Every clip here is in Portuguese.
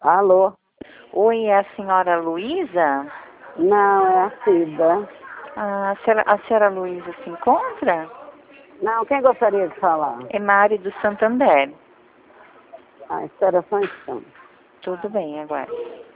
Alô? Oi, é a senhora Luísa? Não, é a Cida. A senhora Luísa se encontra? Não, quem gostaria de falar? É Mari do Santander. Espera só um instante. Tudo bem, agora.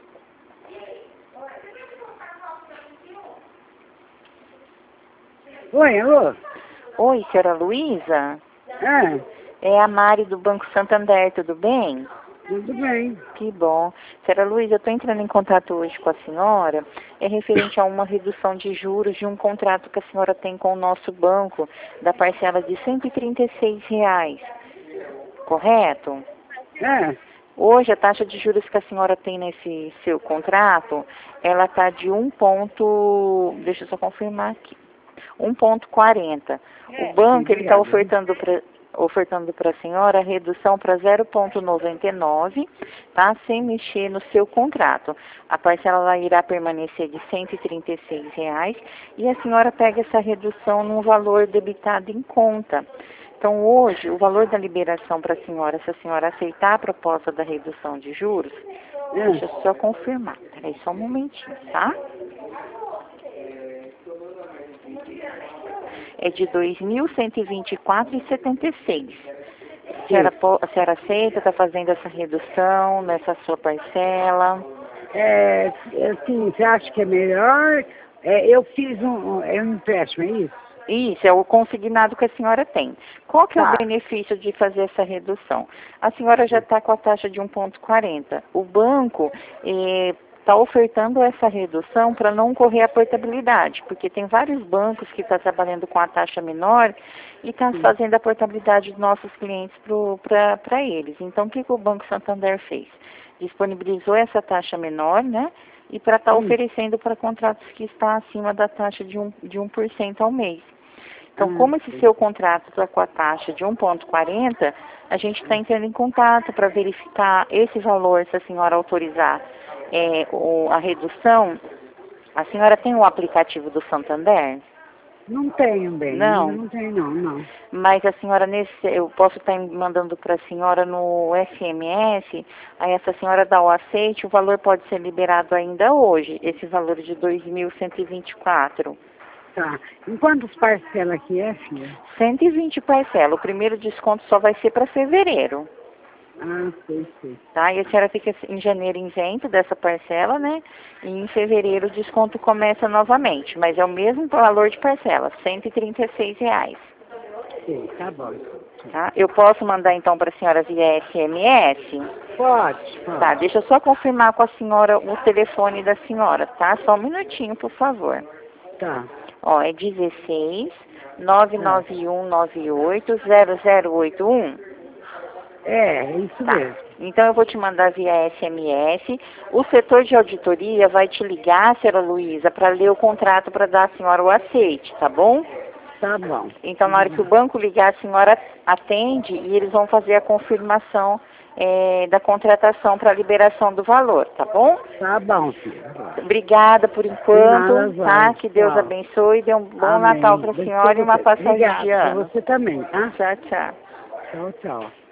Oi, alô? Oi, senhora Luísa? É, É a Mari do Banco Santander, tudo bem? tudo bem. Que bom. Senhora Luísa, eu estou entrando em contato hoje com a senhora, é referente a uma redução de juros de um contrato que a senhora tem com o nosso banco, da parcela de R$ 136, correto? É, Hoje, a taxa de juros que a senhora tem nesse seu contrato, ela está de deixa eu só confirmar aqui, 1,40. O banco, ele está ofertando para a senhora a redução para 0,99, tá? Sem mexer no seu contrato. A parcela lá irá permanecer de R$ 136 e a senhora pega essa redução num valor debitado em conta. Então, hoje, o valor da liberação para a senhora, se a senhora aceitar a proposta da redução de juros, deixa eu só confirmar. Peraí, só um momentinho, tá? É de R$ 2.124,76. A senhora aceita, está fazendo essa redução nessa sua parcela? assim, você acha que é melhor? Eu fiz um empréstimo, é isso? Isso, é o consignado que a senhora tem. Qual que é o Tá. benefício de fazer essa redução? A senhora já está com a taxa de 1,40. O banco está ofertando essa redução para não correr a portabilidade, porque tem vários bancos que estão trabalhando com a taxa menor e estão fazendo a portabilidade dos nossos clientes para eles. Então, o que o Banco Santander fez? Disponibilizou essa taxa menor, né? E para estar oferecendo para contratos que está acima da taxa de 1% ao mês. Então, como esse seu contrato está com a taxa de 1,40, a gente está entrando em contato para verificar esse valor, se a senhora autorizar a redução. A senhora tem o aplicativo do Santander? Não tenho, bem. Não. Não tenho, não. Mas a senhora, eu posso estar mandando para a senhora no SMS, aí essa senhora dá o aceite, o valor pode ser liberado ainda hoje, esse valor de 2.124. Tá. Em quantas parcelas que é, filha? 120 parcelas. O primeiro desconto só vai ser para fevereiro. Sei. Tá? E a senhora fica em janeiro isento dessa parcela, né? E em fevereiro o desconto começa novamente. Mas é o mesmo valor de parcela, R$ 136. Sei, tá bom. Tá? Eu posso mandar então para a senhora via SMS? Pode. Tá, deixa eu só confirmar com a senhora o telefone da senhora, tá? Só um minutinho, por favor. Tá. Ó, é 16 99198 0081. É isso Tá. mesmo. Então eu vou te mandar via SMS. O setor de auditoria vai te ligar, senhora Luísa, para ler o contrato para dar à senhora o aceite, tá bom? Tá bom. Então na hora que o banco ligar, a senhora atende e eles vão fazer a confirmação da contratação para a liberação do valor, tá bom? Tá bom, filha. Obrigada por enquanto, tá? Que Deus Tchau. abençoe, dê um bom Amém. Natal para a senhora e uma passagem de Obrigada para ano. você também, tá? Tchau, tchau. Tchau.